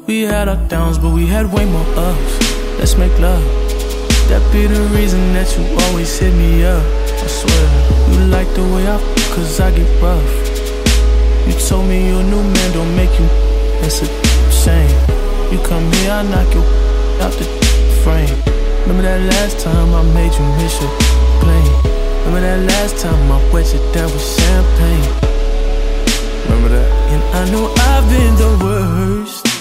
We had our downs, but we had way more ups. Let's make love. That be the reason that you always hit me up. I swear, you like the way I f***, cause I get rough. You told me your new man don't make you. That's a shame. You come here, I knock you out the frame. Remember that last time I made you miss your plane? Remember that last time I wet you down with champagne? Remember that? And I know I've been the worst.